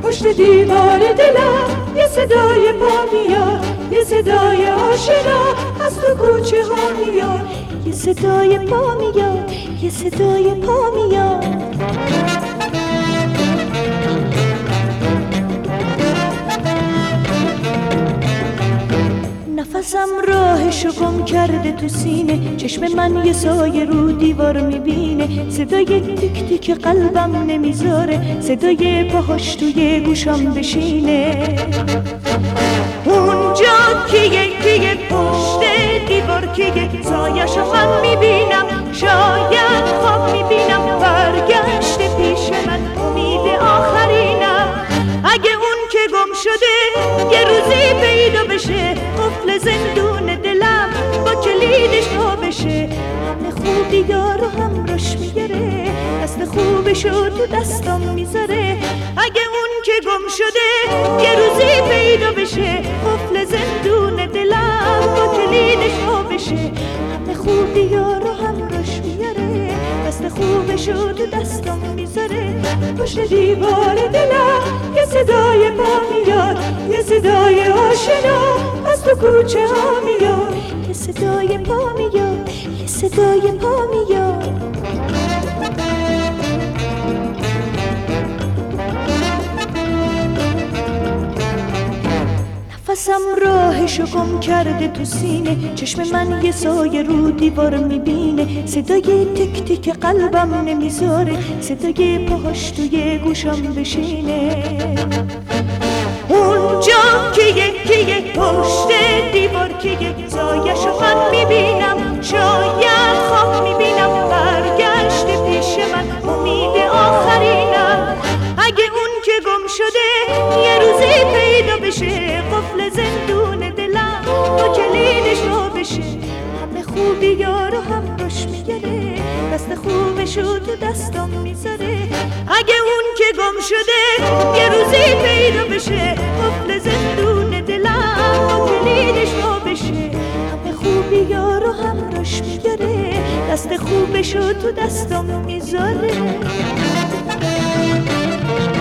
پشت دیوار دلم یه صدای پا میاد، یه صدای آشنا از تو کوچه ها میاد، یه صدای پا میاد، یه صدای پا میاد. نفسم راهشو گم کرده تو سینه، چشم من یه سایه رو دیوار میبینه، صدای تیک تیک قلبم نمیذاره، صدای پاهاش توی گوشم بشینه. اونجا کیه پشت دیوار کیه، سایه‌شو من میبینم، شاید خواب میبینم، برگشته پیش من امید آخرینم. اگه اون که گم شده یه روزی پیدا بشه، قفل زندون دلم با کلیدش وا بشه، همه خوبی دارو هم روش میگره، دست خوبشو تو دستم میذاره. اگه اون که گم شده یه روزی پیدا بشه، قفل زندون دلم با کلیدش وا بشه، همه خوبی یارو هم روش میاره، دست خوبشو تو دستم میذاره. پشت دیوار دلم یه صدای پا میاد، یه صدای آشنا از تو کوچه ها میاد، یه صدای پا میاد، یه صدای پا میاد. نفسم راهشو گم کرده تو سینه، چشم من یه سایه رو دیوار میبینه، صدای تک تک قلبم نمیذاره، صدای پاهاش توی گوشم بشینه. اونجا کیه پشت دیوار کیه، سایه‌شو من میبینم، شاید خواب میبینم، برگشته پیش من امید آخرینم. اگه اون که گم شده یه روزی پیدا بشه، قفل زندون دلم با کلیدش وا بشه، همه خوبی یارو هم روش میگره، دست خوبشو تو دستم میذاره. اگه اون که گم شده یه روزی پیدا بشه، قفل زندون دلم با کلیدش وا بشه، همه خوبی یارو هم روش میگره، دست خوبشو تو دستم میذاره.